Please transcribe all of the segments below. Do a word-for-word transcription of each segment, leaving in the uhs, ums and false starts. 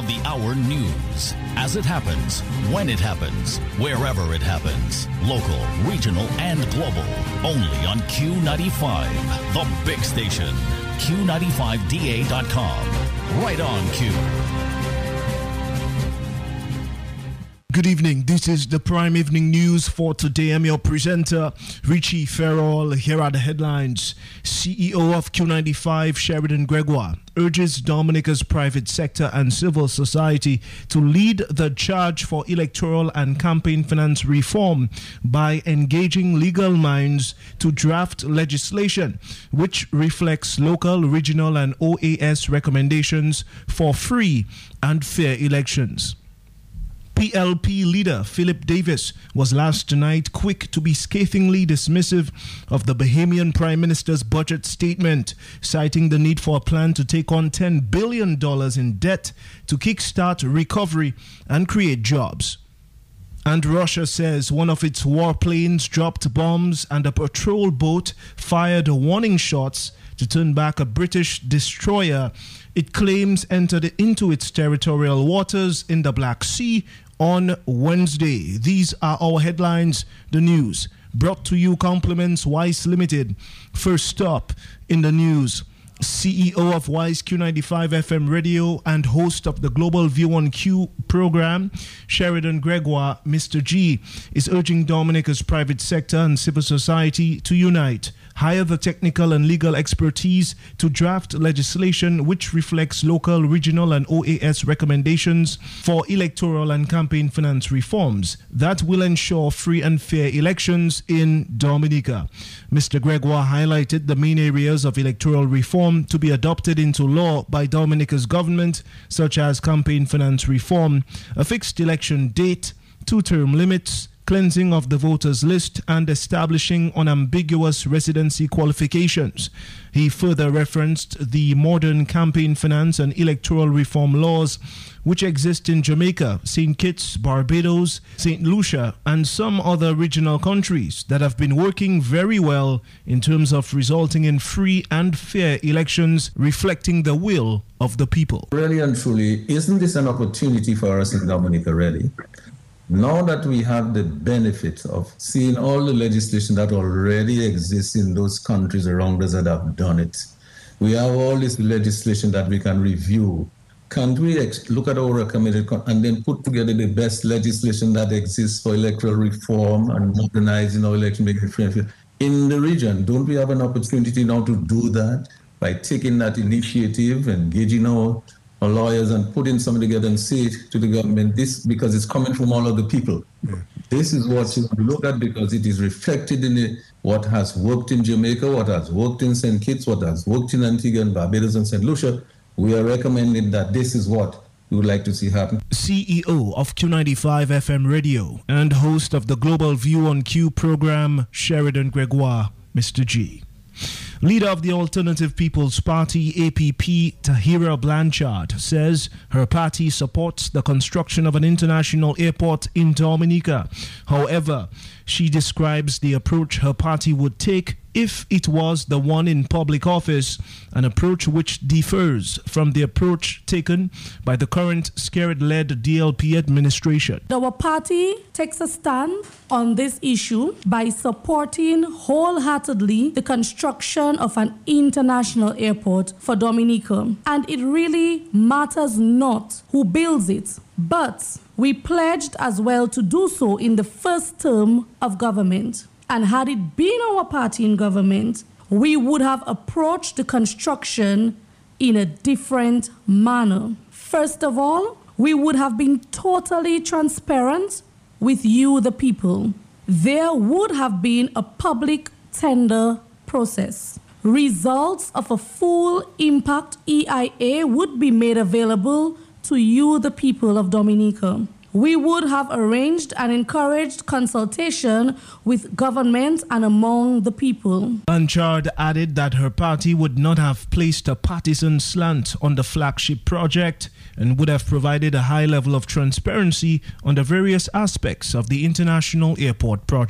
of the hour news. As it happens, when it happens, wherever it happens. Local, regional, and global. Only on Q ninety-five, the big station. Q ninety-five D A dot com. Right on Q. Good evening. This is the Prime Evening News for today. I'm your presenter, Richie Farrell. Here are the headlines. C E O of Q ninety-five, Sheridan Gregoire, urges Dominica's private sector and civil society to lead the charge for electoral and campaign finance reform by engaging legal minds to draft legislation which reflects local, regional, and O A S recommendations for free and fair elections. P L P leader Philip Davis was last night quick to be scathingly dismissive of the Bahamian Prime Minister's budget statement, citing the need for a plan to take on ten billion dollars in debt to kickstart recovery and create jobs. And Russia says one of its warplanes dropped bombs and a patrol boat fired warning shots to turn back a British destroyer it claims entered into its territorial waters in the Black Sea on Wednesday. These are our headlines. The news brought to you compliments Wise Limited. First up in the news, C E O of Wise Q ninety-five F M Radio and host of the Global View on Q program, Sheridan Gregoire, Mister G, is urging Dominica's private sector and civil society to unite, hire the technical and legal expertise to draft legislation which reflects local, regional, and O A S recommendations for electoral and campaign finance reforms that will ensure free and fair elections in Dominica. Mister Gregoire highlighted the main areas of electoral reform to be adopted into law by Dominica's government, such as campaign finance reform, a fixed election date, two-term limits, cleansing of the voters list, and establishing unambiguous residency qualifications. He further referenced the modern campaign finance and electoral reform laws which exist in Jamaica, Saint Kitts, Barbados, Saint Lucia, and some other regional countries that have been working very well in terms of resulting in free and fair elections reflecting the will of the people. Really and truly, isn't this an opportunity for us in Dominica, really? Now that we have the benefit of seeing all the legislation that already exists in those countries around us that have done it, we have all this legislation that we can review. Can't we ex- look at our recommended con- and then put together the best legislation that exists for electoral reform and modernizing our election, making it free and fair in the region? Don't we have an opportunity now to do that by taking that initiative, engaging our Our lawyers and putting something together and say it to the government, this because it's coming from all of the people. Yeah. This is what you look at because it is reflected in the, what has worked in Jamaica, what has worked in Saint Kitts, what has worked in Antigua and Barbados and Saint Lucia. We are recommending that this is what we would like to see happen. C E O of Q ninety-five F M Radio and host of the Global View on Q program, Sheridan Gregoire, Mister G. Leader of the Alternative People's Party, A P P, Tahira Blanchard, says her party supports the construction of an international airport in Dominica. However, she describes the approach her party would take if it was the one in public office, an approach which differs from the approach taken by the current Skerrit-led D L P administration. Our party takes a stand on this issue by supporting wholeheartedly the construction of an international airport for Dominica. And it really matters not who builds it, but we pledged as well to do so in the first term of government. And had it been our party in government, we would have approached the construction in a different manner. First of all, we would have been totally transparent with you, the people. There would have been a public tender process. Results of a full impact E I A would be made available to you, the people of Dominica. We would have arranged and encouraged consultation with government and among the people. Blanchard added that her party would not have placed a partisan slant on the flagship project and would have provided a high level of transparency on the various aspects of the international airport project.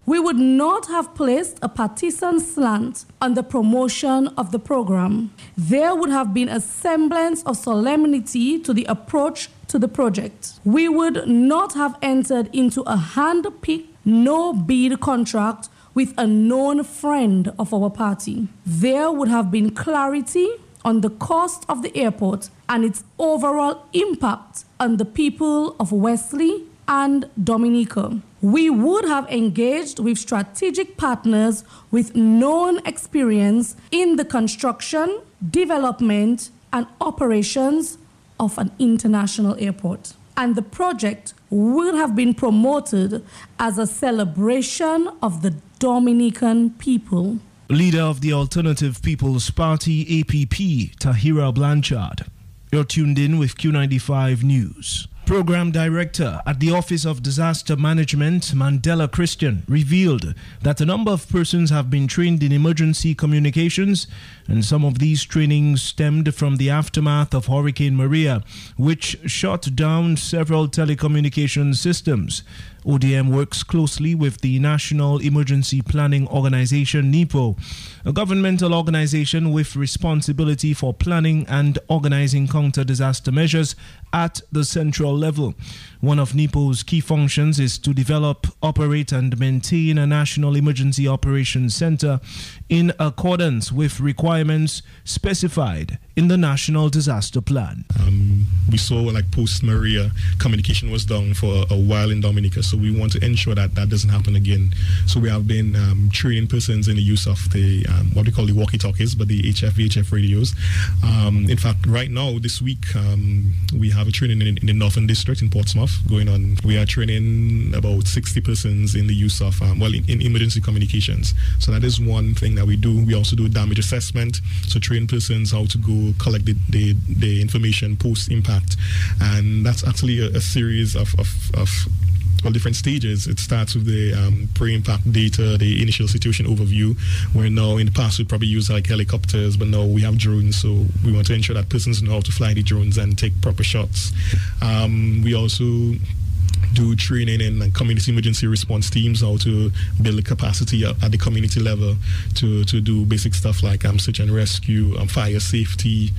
we would not have placed a partisan slant on the promotion of the program. There would have been a semblance of solemnity to the approach to the project. We would not have entered into a hand-picked, no-bid contract with a known friend of our party. There would have been clarity on the cost of the airport and its overall impact on the people of Wesley and Dominica. We would have engaged with strategic partners with known experience in the construction, development, and operations of an international airport. And the project would have been promoted as a celebration of the Dominican people. Leader of the Alternative People's Party, A P P, Tahira Blanchard. You're tuned in with Q ninety-five News. Program Director at the Office of Disaster Management, Mandela Christian, revealed that a number of persons have been trained in emergency communications, and some of these trainings stemmed from the aftermath of Hurricane Maria, which shut down several telecommunications systems. O D M works closely with the National Emergency Planning Organization, NEPO, a governmental organization with responsibility for planning and organizing counter-disaster measures at the central level. One of NEPO's key functions is to develop, operate, and maintain a National Emergency Operations Center in accordance with requirements specified in the National Disaster Plan. Um, we saw like post-Maria, communication was down for a, a while in Dominica, so we want to ensure that that doesn't happen again. So we have been um, training persons in the use of the, um, what we call the walkie-talkies, but the H F V H F radios. Um, in fact, right now, this week, um, we have a training in, in the Northern District in Portsmouth going on. We are training about sixty persons in the use of, um, well, in, in emergency communications. So that is one thing that we do. We also do damage assessment, so train persons how to go collect the, the, the information post-impact. And that's actually a, a series of, of, of well, different stages. It starts with the um, pre-impact data, the initial situation overview, where now in the past we probably use like helicopters, but now we have drones, so we want to ensure that persons know how to fly the drones and take proper shots. Um, we also do training in community emergency response teams, how to build a capacity at, at the community level to, to do basic stuff like um, search and rescue, um, fire safety.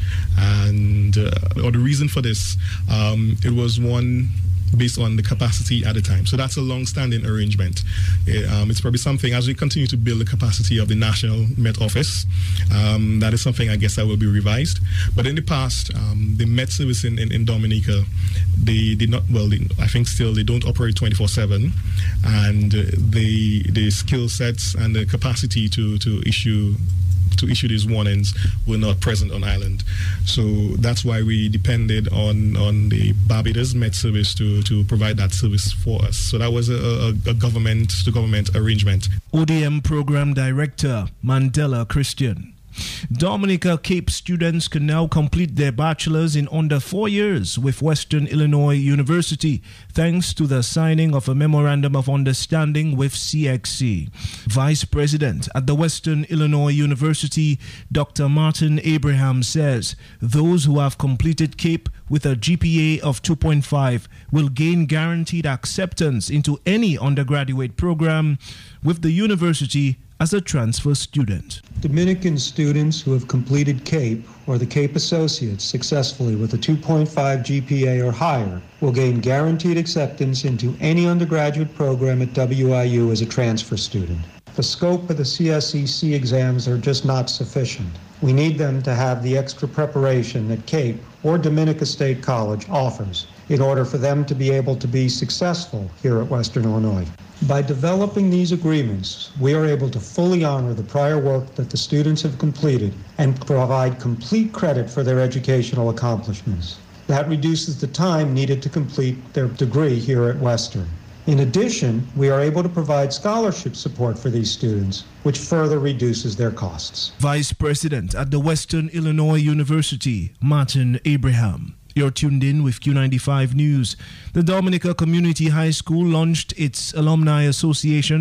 And uh, or the reason for this, um, it was one based on the capacity at the time. So that's a long-standing arrangement. It, um, it's probably something, as we continue to build the capacity of the National Met Office, um, that is something I guess that will be revised. But in the past, um, the Met Service in, in, in Dominica, they did not, well, they, I think still they don't operate twenty-four seven, and uh, the, the skill sets and the capacity to, to issue to issue these warnings were not present on island. So that's why we depended on, on the Barbados Met Service to, to provide that service for us. So that was a, a, a government-to-government arrangement. O D M Program Director, Mandela Christian. Dominica Cape students can now complete their bachelor's in under four years with Western Illinois University, thanks to the signing of a Memorandum of Understanding with C X C. Vice President at the Western Illinois University, Doctor Martin Abraham, says those who have completed Cape with a G P A of two point five will gain guaranteed acceptance into any undergraduate program with the university as a transfer student. Dominican students who have completed CAPE or the CAPE Associates successfully with a two point five G P A or higher will gain guaranteed acceptance into any undergraduate program at W I U as a transfer student. The scope of the C S E C exams are just not sufficient. We need them to have the extra preparation that CAPE or Dominica State College offers in order for them to be able to be successful here at Western Illinois. By developing these agreements, we are able to fully honor the prior work that the students have completed and provide complete credit for their educational accomplishments. That reduces the time needed to complete their degree here at Western. In addition, we are able to provide scholarship support for these students, which further reduces their costs. Vice President at the Western Illinois University, Martin Abraham. You're tuned in with Q ninety-five News. The Dominica Community High School launched its Alumni Association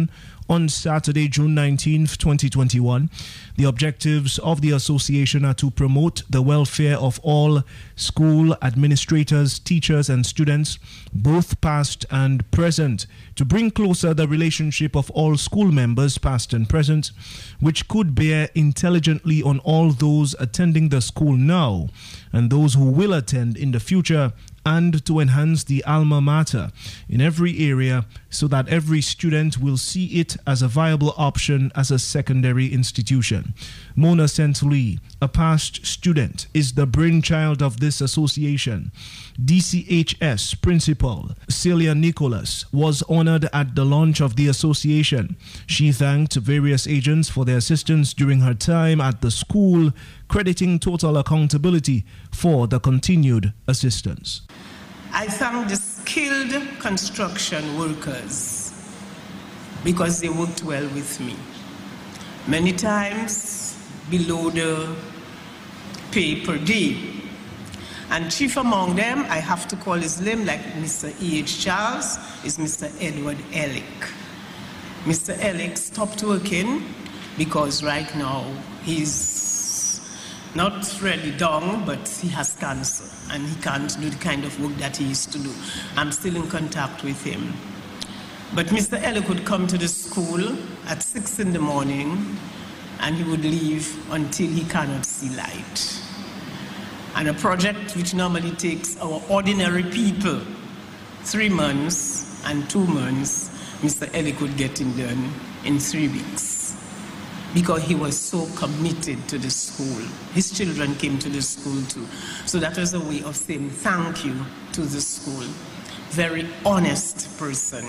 on Saturday, June nineteenth, twenty twenty-one. The objectives of the association are to promote the welfare of all school administrators, teachers, and students, both past and present, to bring closer the relationship of all school members, past and present, which could bear intelligently on all those attending the school now and those who will attend in the future, and to enhance the alma mater in every area so that every student will see it as a viable option as a secondary institution. Mona Saint-Louis, a past student, is the brainchild of this association. D C H S Principal Celia Nicholas was honored at the launch of the association. She thanked various agents for their assistance during her time at the school, crediting total accountability for the continued assistance. I thank the skilled construction workers because they worked well with me. Many times below the pay per day. And chief among them, I have to call his name, like Mister E H Charles, is Mister Edward Ellick. Mister Ellick stopped working because right now he's not really down, but he has cancer and he can't do the kind of work that he used to do. I'm still in contact with him. But Mister Ellick would come to the school at six in the morning and he would leave until he cannot see light. And a project which normally takes our ordinary people three months and two months, Mister Ellick would get it done in three weeks because he was so committed to the school. His children came to the school too. So that was a way of saying thank you to the school. Very honest person.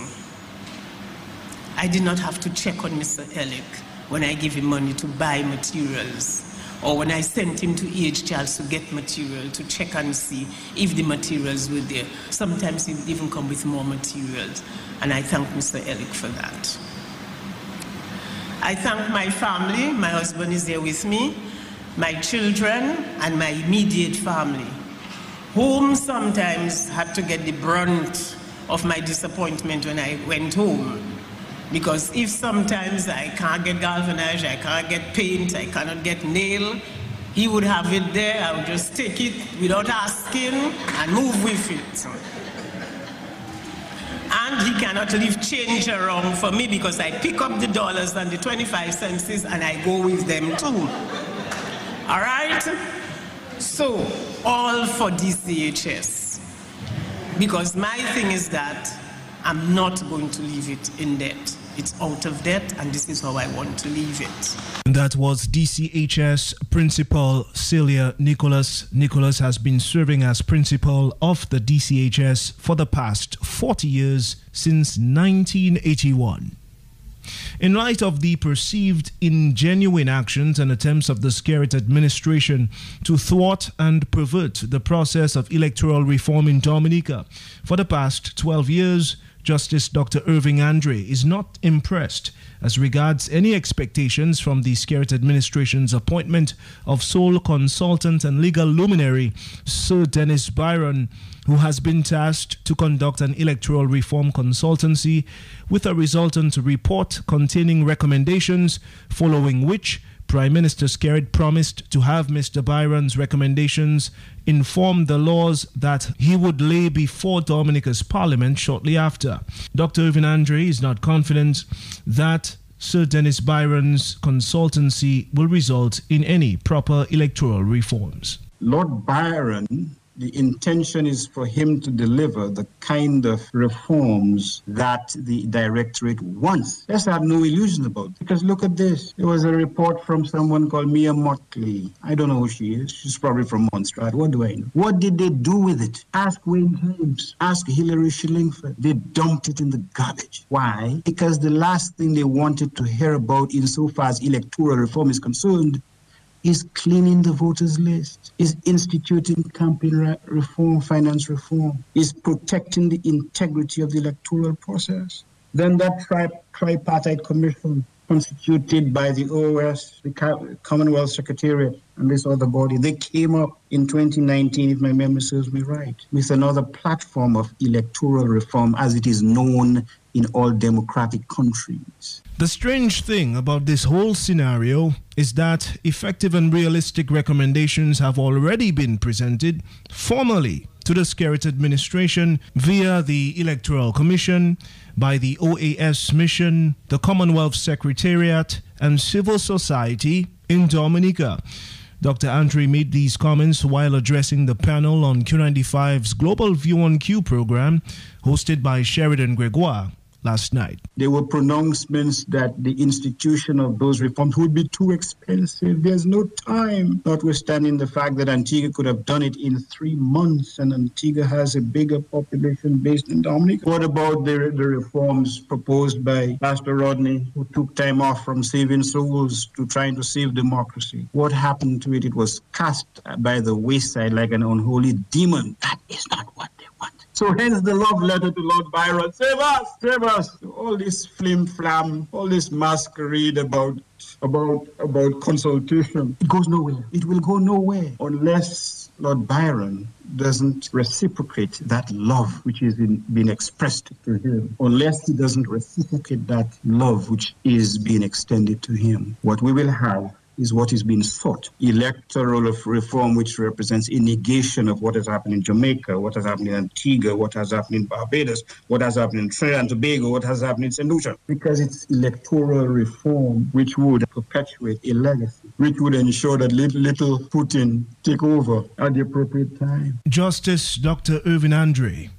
I did not have to check on Mister Ellick when I gave him money to buy materials, or when I sent him to E H Charles to get material, to check and see if the materials were there. Sometimes he would even come with more materials, and I thank Mister Ellick for that. I thank my family. My husband is there with me, my children, and my immediate family, whom sometimes had to get the brunt of my disappointment when I went home. Because if sometimes I can't get galvanized, I can't get paint, I cannot get nail, he would have it there. I would just take it without asking and move with it. And he cannot leave change around for me because I pick up the dollars and the twenty-five cents and I go with them too. All right? So, all for D C H S. Because my thing is that I'm not going to leave it in debt. It's out of debt, and this is how I want to leave it. That was D C H S Principal Celia Nicholas. Nicholas has been serving as principal of the D C H S for the past forty years, since nineteen eighty-one. In light of the perceived ingenuine actions and attempts of the Skerrit administration to thwart and pervert the process of electoral reform in Dominica for the past twelve years, Justice Doctor Irving Andre is not impressed as regards any expectations from the Skerrit administration's appointment of sole consultant and legal luminary Sir Dennis Byron, who has been tasked to conduct an electoral reform consultancy with a resultant report containing recommendations, following which Prime Minister Skerrit promised to have Mister Byron's recommendations inform the laws that he would lay before Dominica's Parliament shortly after. Doctor Irving Andre is not confident that Sir Dennis Byron's consultancy will result in any proper electoral reforms. Lord Byron, the intention is for him to deliver the kind of reforms that the directorate wants. Let's have no illusion about it. Because look at this. There was a report from someone called Mia Motley. I don't know who she is. She's probably from Montserrat. What do I know? What did they do with it? Ask Wayne James. Ask Hillary Schillingford. They dumped it in the garbage. Why? Because the last thing they wanted to hear about insofar as electoral reform is concerned is cleaning the voters list, is instituting campaign re- reform, finance reform, is protecting the integrity of the electoral process. Then that tri- tripartite commission constituted by the O S, the Commonwealth Secretariat, and this other body. They came up in twenty nineteen, if my memory serves me right, with another platform of electoral reform as it is known in all democratic countries. The strange thing about this whole scenario is that effective and realistic recommendations have already been presented formally to the Skerrit administration via the Electoral Commission, by the O A S mission, the Commonwealth Secretariat, and civil society in Dominica. Doctor Andre made these comments while addressing the panel on Q ninety-five's Global View on Q program hosted by Sheridan Gregoire last night. There were pronouncements that the institution of those reforms would be too expensive. There's no time, notwithstanding the fact that Antigua could have done it in three months, and Antigua has a bigger population based in Dominica. What about the, the reforms proposed by Pastor Rodney, who took time off from saving souls to trying to save democracy? What happened to it? It was cast by the wayside like an unholy demon. That is not what they want. So hence the love letter to Lord Byron. Save us, save us. All this flim-flam, all this masquerade about, about, about consultation. It goes nowhere. It will go nowhere unless Lord Byron doesn't reciprocate that love which is in, being expressed to him. Unless he doesn't reciprocate that love which is being extended to him. What we will have is what is being sought. Electoral reform, which represents a negation of what has happened in Jamaica, what has happened in Antigua, what has happened in Barbados, what has happened in Trinidad and Tobago, what has happened in Saint Lucia. Because it's electoral reform which would perpetuate a legacy, which would ensure that little, little Putin take over at the appropriate time. Justice Doctor Irvin Andre.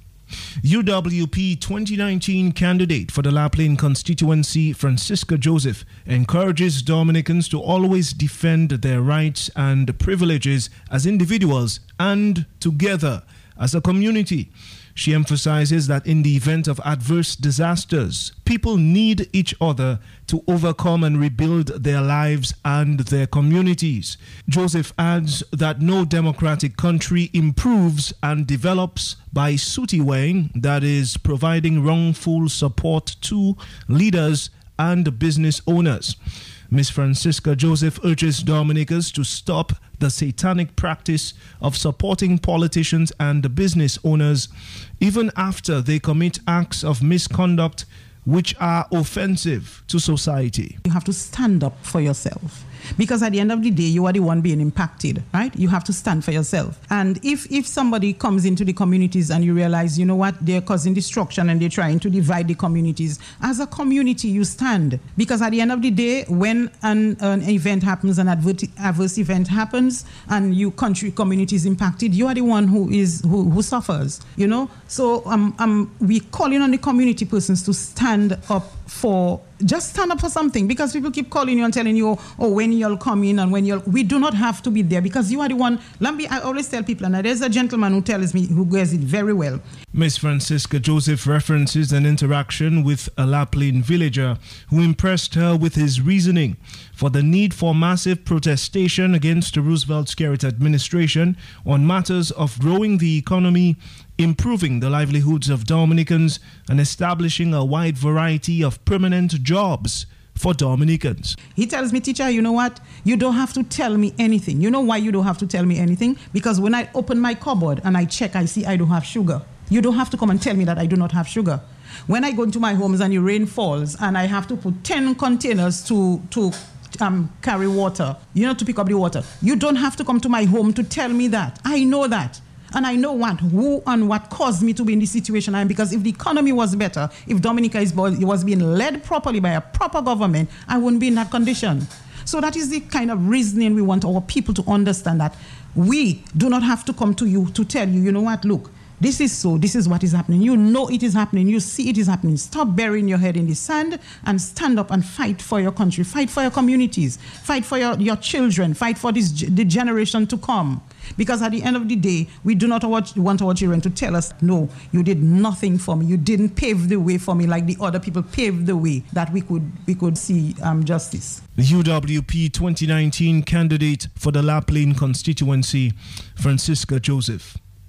U W P twenty nineteen candidate for the La Plaine constituency, Francisca Joseph, encourages Dominicans to always defend their rights and privileges as individuals and together as a community. She emphasizes that in the event of adverse disasters, people need each other to overcome and rebuild their lives and their communities. Joseph adds that no democratic country improves and develops by sooty-weighing, that is, providing wrongful support to leaders and business owners. Miss Francisca Joseph urges Dominicans to stop the satanic practice of supporting politicians and business owners even after they commit acts of misconduct which are offensive to society. You have to stand up for yourself. Because at the end of the day, you are the one being impacted, right? You have to stand for yourself. And if if somebody comes into the communities and you realize, you know what, they're causing destruction and they're trying to divide the communities, as a community, you stand. Because at the end of the day, when an, an event happens, an adverse, adverse event happens, and you country community is impacted, you are the one who is who, who suffers, you know? So um, um, we're calling on the community persons to stand up for, just stand up for something, because people keep calling you and telling you, oh, when you'll come in and when you'll, we do not have to be there because you are the one. Lambi, I always tell people, and there's a gentleman who tells me, who gets it very well. Miss Francisca Joseph references an interaction with a La Plaine villager who impressed her with his reasoning for the need for massive protestation against the Roosevelt Skerrit administration on matters of growing the economy, improving the livelihoods of Dominicans, and establishing a wide variety of permanent jobs for Dominicans. He tells me, teacher, you know what? You don't have to tell me anything. You know why you don't have to tell me anything? Because when I open my cupboard and I check, I see I don't have sugar. You don't have to come and tell me that I do not have sugar. When I go into my homes and the rain falls and I have to put ten containers to, to um, carry water, you know, to pick up the water, you don't have to come to my home to tell me that. I know that. And I know what, who and what caused me to be in this situation I am, because if the economy was better, if Dominica is, was being led properly by a proper government, I wouldn't be in that condition. So that is the kind of reasoning we want our people to understand, that we do not have to come to you to tell you, you know what, look, this is so, this is what is happening. You know it is happening. You see it is happening. Stop burying your head in the sand and stand up and fight for your country. Fight for your communities. Fight for your, your children. Fight for this, the generation to come. Because at the end of the day, we do not want our children to tell us, no, you did nothing for me. You didn't pave the way for me like the other people paved the way that we could we could see um, justice. The U W P twenty nineteen candidate for the La Plaine constituency, Francisca Joseph.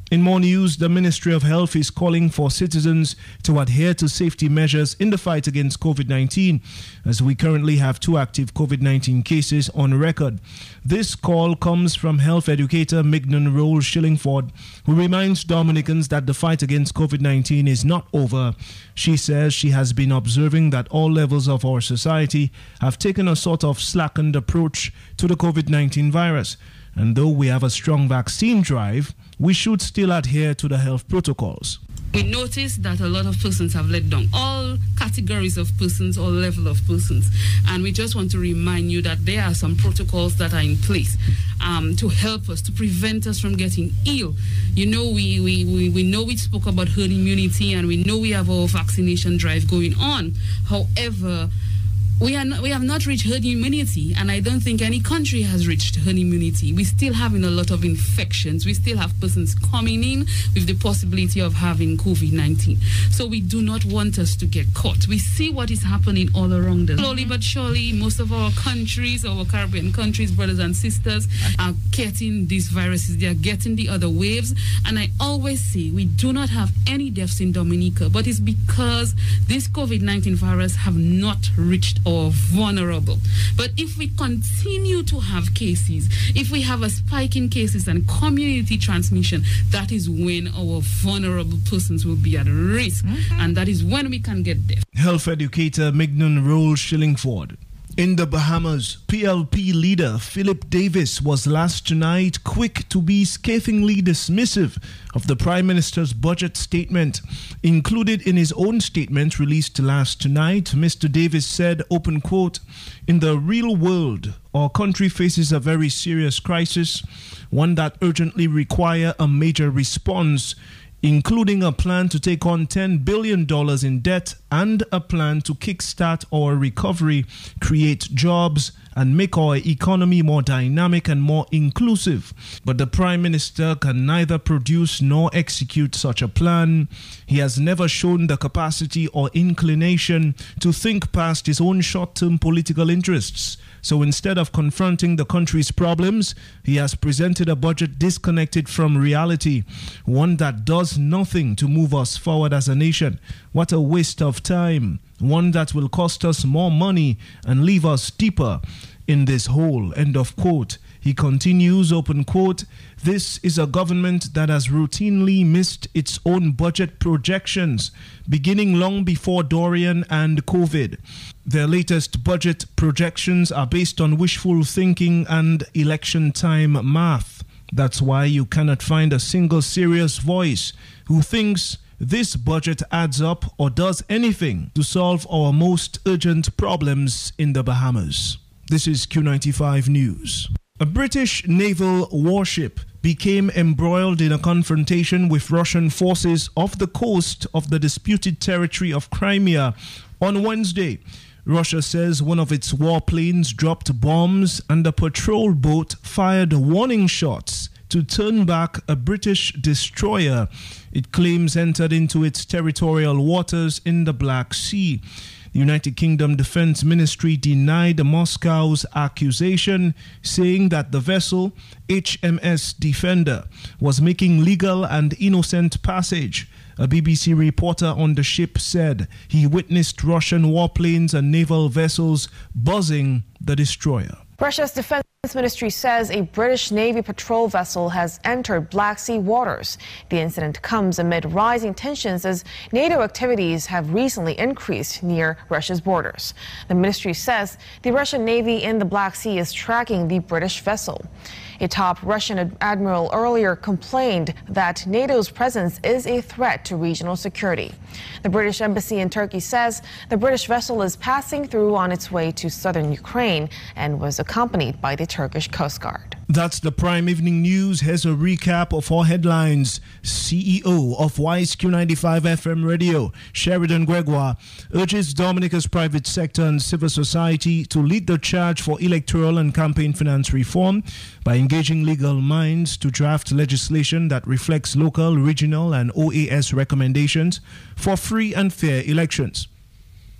In more news, the Ministry of Health is calling for citizens to adhere to safety measures in the fight against COVID nineteen, as we currently have two active COVID nineteen cases on record. This call comes from health educator Mignon Roll Shillingford, who reminds Dominicans that the fight against COVID nineteen is not over. She says she has been observing that all levels of our society have taken a sort of slackened approach to the COVID nineteen virus. And though we have a strong vaccine drive, we should still adhere to the health protocols. We notice that a lot of persons have let down, all categories of persons, all level of persons. And we just want to remind you that there are some protocols that are in place um, to help us, to prevent us from getting ill. You know, we, we, we, we know we spoke about herd immunity, and we know we have our vaccination drive going on. However, We, are not, we have not reached herd immunity, and I don't think any country has reached herd immunity. We're still having a lot of infections. We still have persons coming in with the possibility of having COVID nineteen. So we do not want us to get caught. We see what is happening all around us. Slowly but surely, most of our countries, our Caribbean countries, brothers and sisters, are getting these viruses. They are getting the other waves. And I always say we do not have any deaths in Dominica, but it's because this COVID nineteen virus have not reached or vulnerable. But if we continue to have cases, if we have a spike in cases and community transmission, that is when our vulnerable persons will be at risk, mm-hmm. and that is when we can get death. Health educator Mignon Roll Shillingford. In the Bahamas, P L P leader Philip Davis was last night quick to be scathingly dismissive of the Prime Minister's budget statement. Included in his own statement released last night, Mister Davis said, open quote, "In the real world, our country faces a very serious crisis, one that urgently requires a major response, including a plan to take on ten billion dollars in debt and a plan to kickstart our recovery, create jobs, and make our economy more dynamic and more inclusive. But the Prime Minister can neither produce nor execute such a plan. He has never shown the capacity or inclination to think past his own short-term political interests. So instead of confronting the country's problems, he has presented a budget disconnected from reality, one that does nothing to move us forward as a nation. What a waste of time. One that will cost us more money and leave us deeper in this hole." End of quote. He continues, open quote, "This is a government that has routinely missed its own budget projections, beginning long before Dorian and COVID. Their latest budget projections are based on wishful thinking and election time math. That's why you cannot find a single serious voice who thinks this budget adds up or does anything to solve our most urgent problems in the Bahamas." This is Q ninety-five News. A British naval warship became embroiled in a confrontation with Russian forces off the coast of the disputed territory of Crimea on Wednesday. Russia says one of its warplanes dropped bombs and a patrol boat fired warning shots to turn back a British destroyer it claims entered into its territorial waters in the Black Sea. The United Kingdom Defense Ministry denied Moscow's accusation, saying that the vessel, H M S Defender, was making legal and innocent passage. A B B C reporter on the ship said he witnessed Russian warplanes and naval vessels buzzing the destroyer. Russia's defense ministry says a British Navy patrol vessel has entered Black Sea waters. The incident comes amid rising tensions as NATO activities have recently increased near Russia's borders. The ministry says the Russian Navy in the Black Sea is tracking the British vessel. A top Russian admiral earlier complained that NATO's presence is a threat to regional security. The British embassy in Turkey says the British vessel is passing through on its way to southern Ukraine and was accompanied by the Turkish Coast Guard. That's the Prime Evening News. Here's a recap of our headlines. C E O of Wise Q ninety-five F M Radio, Sheridan Gregoire, urges Dominica's private sector and civil society to lead the charge for electoral and campaign finance reform by engaging legal minds to draft legislation that reflects local, regional, and O A S recommendations for free and fair elections.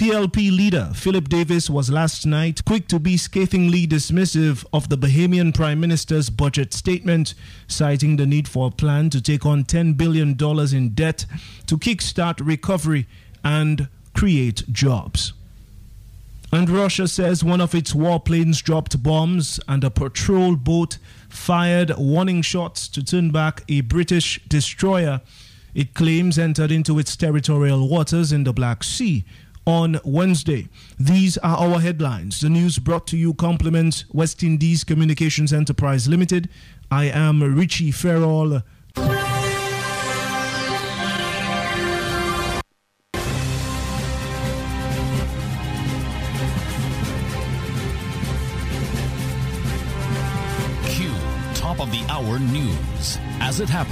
P L P leader Philip Davis was last night quick to be scathingly dismissive of the Bahamian Prime Minister's budget statement, citing the need for a plan to take on ten billion dollars in debt to kickstart recovery and create jobs. And Russia says one of its warplanes dropped bombs and a patrol boat fired warning shots to turn back a British destroyer it claims entered into its territorial waters in the Black Sea on Wednesday. These are our headlines. The news brought to you compliments West Indies Communications Enterprise Limited. I am Richie Ferrell. Q Top of the Hour News as it happens.